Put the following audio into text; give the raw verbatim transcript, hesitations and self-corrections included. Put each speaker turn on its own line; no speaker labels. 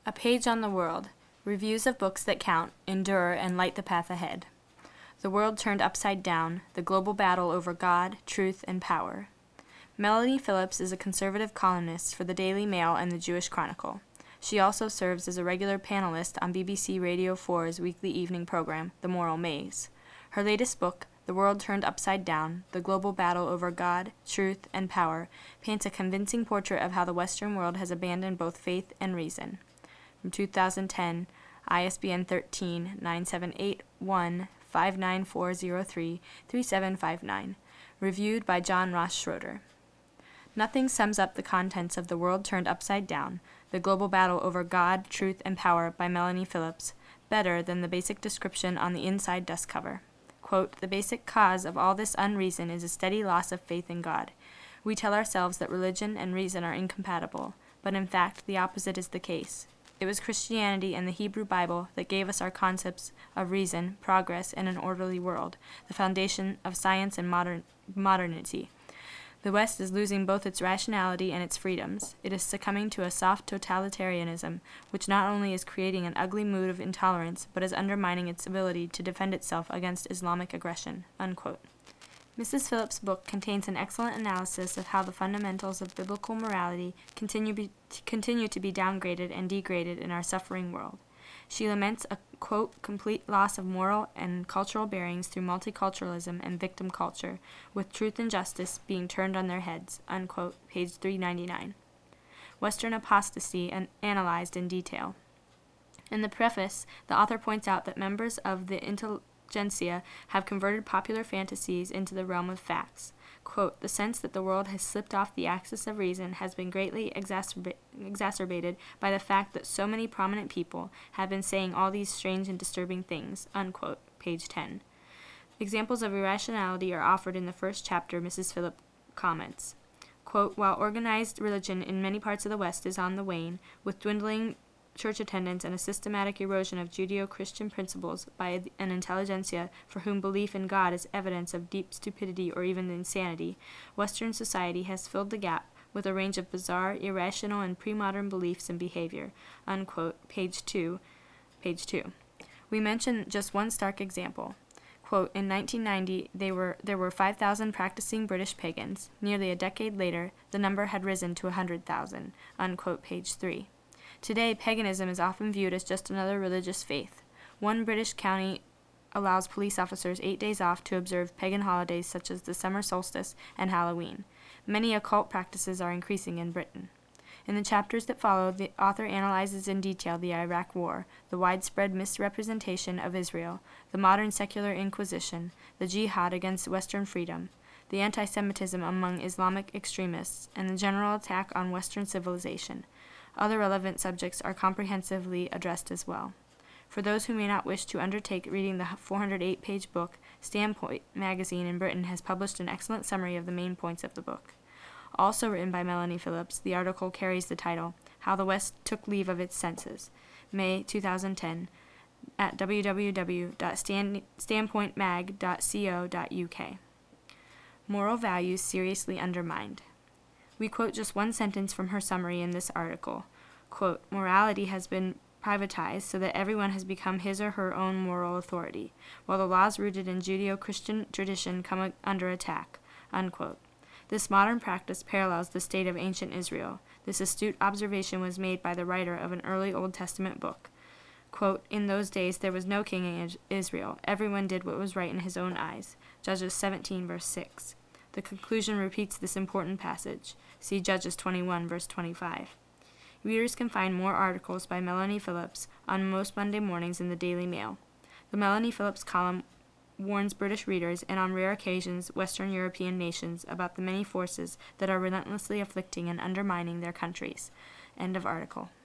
A Page on the World. Reviews of books that count, endure, and light the path ahead. The World Turned Upside Down, The Global Battle Over God, Truth, and Power. Melanie Phillips is a conservative columnist for the Daily Mail and the Jewish Chronicle. She also serves as a regular panelist on B B C Radio four's weekly evening program, The Moral Maze. Her latest book, The World Turned Upside Down, The Global Battle Over God, Truth, and Power, paints a convincing portrait of how the Western world has abandoned both faith and reason. From two thousand ten, I S B N thirteen nine seven eight one five nine four zero three three seven five nine. Reviewed by John Ross Schroeder. Nothing sums up the contents of The World Turned Upside Down, The Global Battle Over God, Truth, and Power by Melanie Phillips better than the basic description on the inside dust cover. Quote, "The basic cause of all this unreason is a steady loss of faith in God. We tell ourselves that religion and reason are incompatible, but in fact the opposite is the case. It was Christianity and the Hebrew Bible that gave us our concepts of reason, progress, and an orderly world, the foundation of science and modern modernity. The West is losing both its rationality and its freedoms. It is succumbing to a soft totalitarianism, which not only is creating an ugly mood of intolerance, but is undermining its ability to defend itself against Islamic aggression." Unquote. Missus Phillips' book contains an excellent analysis of how the fundamentals of biblical morality continue, be, continue to be downgraded and degraded in our suffering world. She laments a, quote, "complete loss of moral and cultural bearings through multiculturalism and victim culture, with truth and justice being turned on their heads," unquote, page three ninety-nine. Western apostasy and analyzed in detail. In the preface, the author points out that members of the intelligentsia have converted popular fantasies into the realm of facts. Quote, "The sense that the world has slipped off the axis of reason has been greatly exacerba- exacerbated by the fact that so many prominent people have been saying all these strange and disturbing things," unquote, page ten. Examples of irrationality are offered in the first chapter. Missus Phillips comments, quote, "While organized religion in many parts of the West is on the wane, with dwindling church attendance and a systematic erosion of Judeo-Christian principles by an intelligentsia for whom belief in God is evidence of deep stupidity or even insanity, Western society has filled the gap with a range of bizarre, irrational, and pre-modern beliefs and behavior," unquote, page two, page two. We mention just one stark example. Quote, "In nineteen ninety, they were, there were five thousand practicing British pagans. Nearly a decade later, the number had risen to one hundred thousand," unquote, page three. Today, paganism is often viewed as just another religious faith. One British county allows police officers eight days off to observe pagan holidays such as the summer solstice and Halloween. Many occult practices are increasing in Britain. In the chapters that follow, the author analyzes in detail the Iraq War, the widespread misrepresentation of Israel, the modern secular inquisition, the jihad against Western freedom, the anti-Semitism among Islamic extremists, and the general attack on Western civilization. Other relevant subjects are comprehensively addressed as well. For those who may not wish to undertake reading the four hundred eight page book, Standpoint magazine in Britain has published an excellent summary of the main points of the book. Also written by Melanie Phillips, the article carries the title, "How the West Took Leave of Its Senses," May two thousand ten, at w w w dot standpoint mag dot co dot u k. Moral values seriously undermined. We quote just one sentence from her summary in this article. Quote, "Morality has been privatized so that everyone has become his or her own moral authority, while the laws rooted in Judeo-Christian tradition come under attack," unquote. This modern practice parallels the state of ancient Israel. This astute observation was made by the writer of an early Old Testament book. Quote, "In those days there was no king in Israel. Everyone did what was right in his own eyes." Judges seventeen, verse six. The conclusion repeats this important passage. See Judges twenty-one, verse twenty-five. Readers can find more articles by Melanie Phillips on most Monday mornings in the Daily Mail. The Melanie Phillips column warns British readers, and on rare occasions Western European nations, about the many forces that are relentlessly afflicting and undermining their countries. End of article.